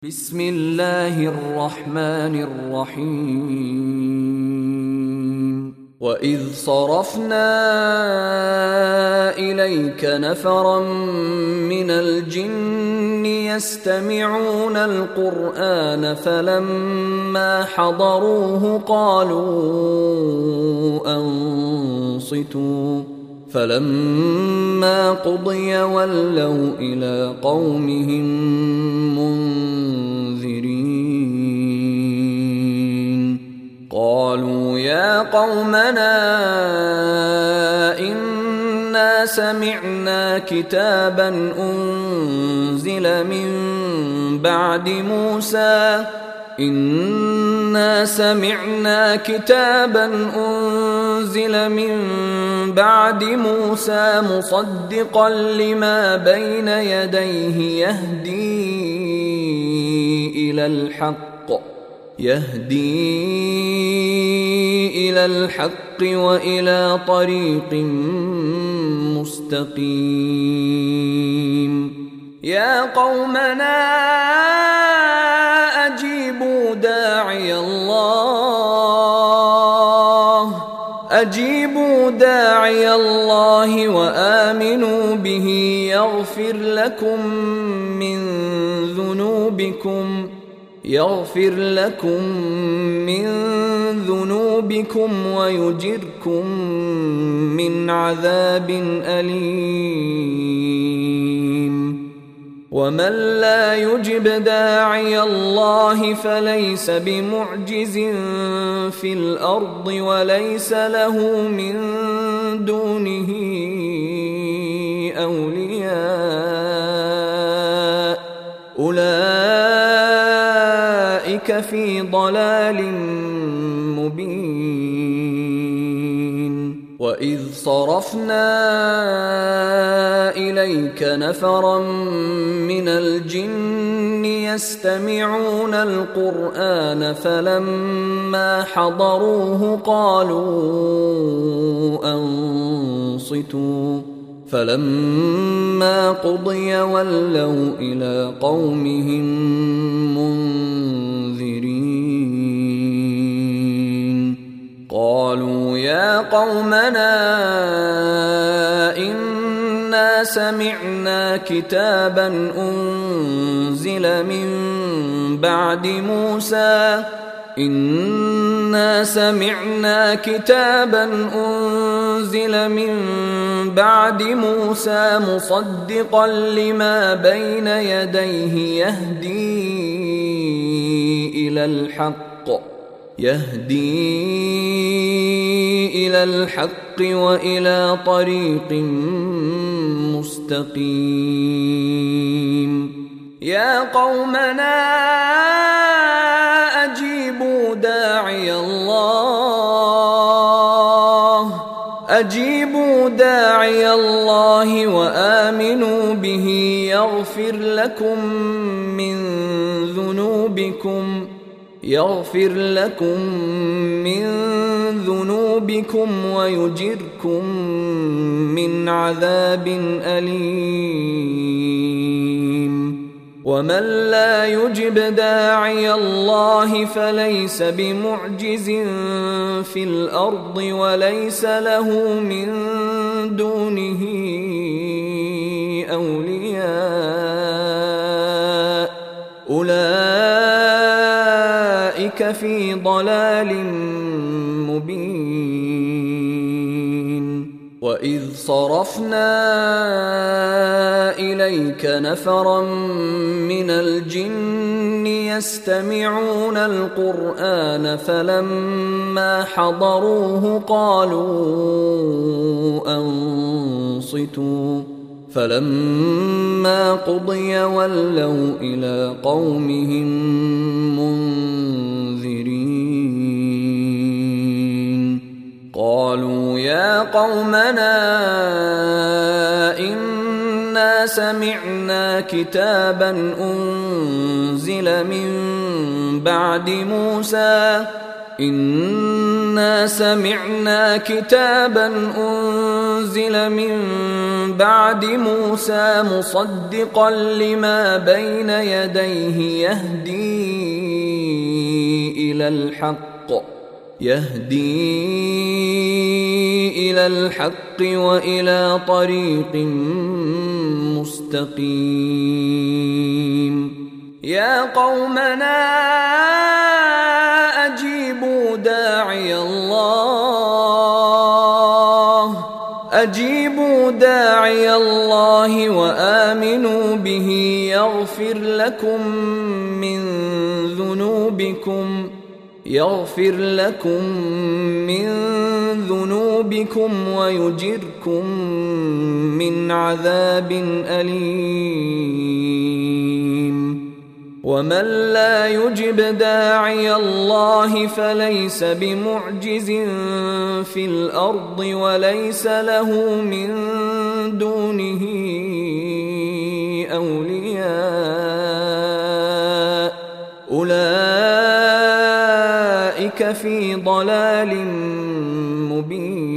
بسم الله الرحمن الرحيم وإذ صرفنا إليك نفرا من الجن يستمعون القرآن فلما حضروه قالوا أنصتوا فلما قضي ولوا إلى قومهم منذرين قالوا يا قومنا إنا سمعنا كتابا أنزل من بعد موسى مصدقا لما بين يديه يهدي إلى الحق وإلى طريق مستقيم يا قومنا أجيبوا داعي الله وآمنوا به يغفر لكم من ذنوبكم ويجركم من عذاب أليم ومن لا يجب داعي الله فليس بمعجز في الأرض وليس له من دونه أولياء أولئك في ضلال مبين وإذ صرفنا إليك نفرا من الجن يستمعون القرآن فلما حضروه قالوا أنصتوا فلما قضي ولوا إلى قومهم منذرين قالوا يا قومنا إنا سمعنا كتابا أنزل من بعد موسى مصدقا لما بين يديه يهدي إلى الحق وإلى طريق مستقيم يا قومنا أجيبوا داعي الله وآمنوا به يغفر لكم من ذنوبكم ويجركم من عذاب أليم ومن لا يجب داعي الله فليس بمعجز في الأرض وليس له من دونه أولياء أولئك في ضلال مبين وإذ صرفنا إليك نفرا من الجن يستمعون القرآن فلما حضروه قالوا أنصتوا فلما قضي ولوا إلى قومهم منذرين قالوا يا قومنا إنا سمعنا كتابا أنزل من بعد موسى إنا سمعنا كتابا أنزل من بعد موسى مصدقا لما بين يديه يهدي إلى الحق وإلى طريق مستقيم. يا قومنا أجيبوا داعي الله وآمنوا به يغفر لكم من ذنوبكم ويجركم من عذاب أليم. ومن لا يجب داعي الله فليس بمعجز في الأرض وليس له من دونه أولياء، أولئك في ضلال مبين.